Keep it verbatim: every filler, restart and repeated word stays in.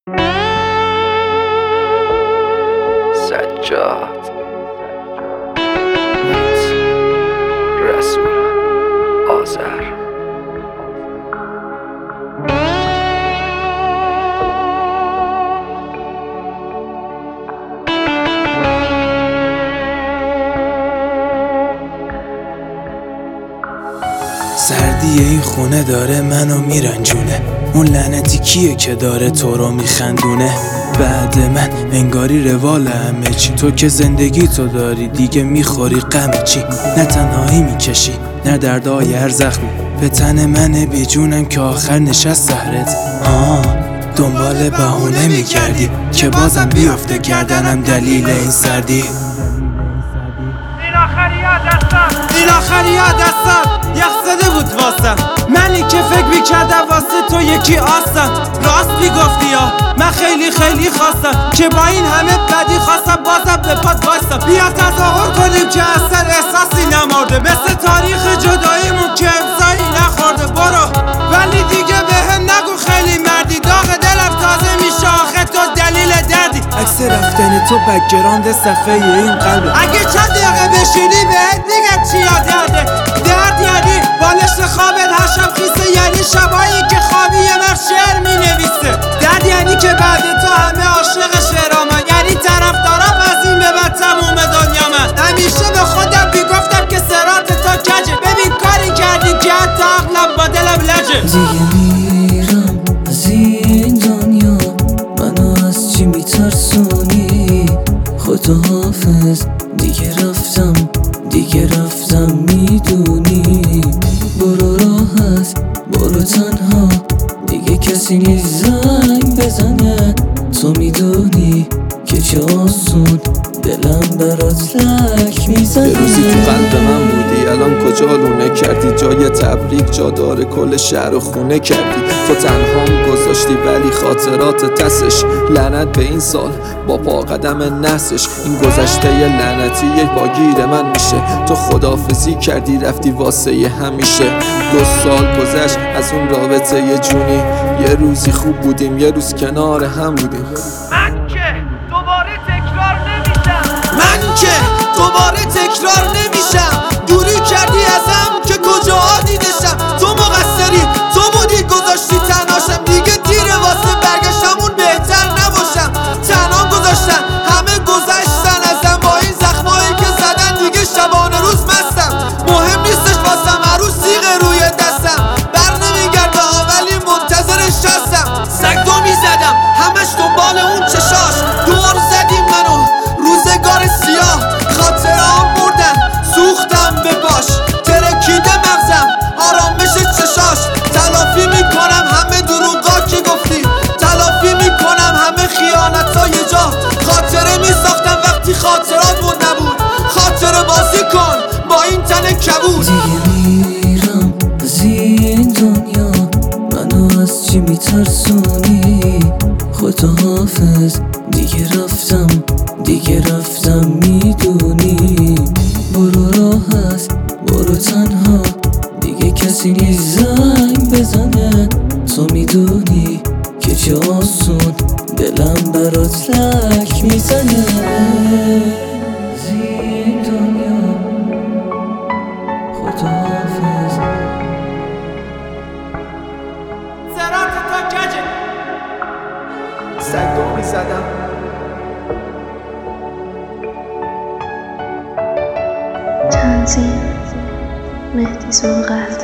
سجاد رسول آذر. سردی این خونه داره منو میرنجونه، اون لعنتی کیه که داره تو رو میخندونه؟ بعد من انگاری روال همه چی، تو که زندگی تو داری دیگه میخوری غم چی؟ نه تنهایی میکشی نه دردای هر زخمی، به تن منه بیجونم که آخر نشست سهرت. ها دنبال بهونه میکردی که بازم بیفته گردنم دلیل این سردی. این آخریا دستم این آخریا دستم یخ زده بود واسم، منی که فکر میکردم واسه تو یکی آستم. راست میگفتی یا من خیلی خیلی خواستم که با این همه بدی خواستم بازم به پات وایستم. بیا تظاهر کنیم که اصلا احساسی نمارده، مثل تاریخ جداییمون که امضایی نخورده. برو ولی دیگه بهم نگو خیلی مردی، داغ دلم تازه میشه آخه تو دلیل دردی. عکس رفتن تو بک‌گراند صفحه این قلبه، اگه چند دقیقه بشینی بهت میگم چیا درده. درد یعنی بالش خوابت هر شب خیسه، یعنی شبایی که خوابی یه مرد شعر مینویسه. درد یعنی که بعد تو همه عاشق شعرامن، یعنی طرفدارم از این به بعد تموم دنیا من. همیشه به خودم میگفتم که سرات تا کجه، ببین کاری کردی که حتی عقلم با دلم لجه. دیگه میرم از این دنیا، منو از چی میترسونی؟ خدا حافظ دیگه رفتم دیگه رفتم میدونی. برو راحت برو تنها، دیگه کسی نیست زنگ بزنه. تو میدونی که چه آسون دلم برات لک میزنه. یه روزی تو قلب من بودی، الان کجا لونه کردی؟ جای تبریک جا داره کل شهر و خونه کردی. تو تنهام گذاشتی ولی خاطرات تسش، لعنت به این سال با پا قدم نسش. این گذشته ی لعنتی یک با گیر من میشه، تو خداحافظی کردی رفتی واسه همیشه. دو سال گذشت از اون رابطه ی جونی، یه روزی خوب بودیم یه روز کنار هم بودیم. من که دوباره تکرار نمیشم من که دوباره تکرار نمیشم دوری کردی ازم که کجا دیدشم. تو مقصری تو بودی گذاشتی تنهاشم، دیگه دیره واسه برگشتمون بهتر نباشم. تنهام گذاشتن همه گذشتن ازم، با این زخمایی که زدن دیگه شبانه روز مستم. مهم نیستش واسم عروس سیغ روی دستم، بر نمیگرده ها ولی منتظرش هستم. سگ دو میزدم همش دنبال اون چشاش، دور زدیم منو روزگار سیاه. خاطرهام بردن سوختم به باش، ترکیده مغزم آرامش چشاش. تلافی میکنم همه دروغا که گفتی، تلافی میکنم همه خیانتای جا. خاطره میساختم وقتی خاطراتمون نبود، خاطره بازی کن با این تن کبود. دیگه میرم از این دنیا، منو از چی میترسونی؟ خدا حافظ دیگه رفتم دیگه رفتم میدونی. برو راحت برو تنها، دیگه کسی نیست زنگ بزنه. تو میدونی که چه آسون دلم برات لک میزنه. از این دنیا خدا حافظ. سرات تا کجه سگ دو میزدم تنظیم مهدی ذوالقفطی.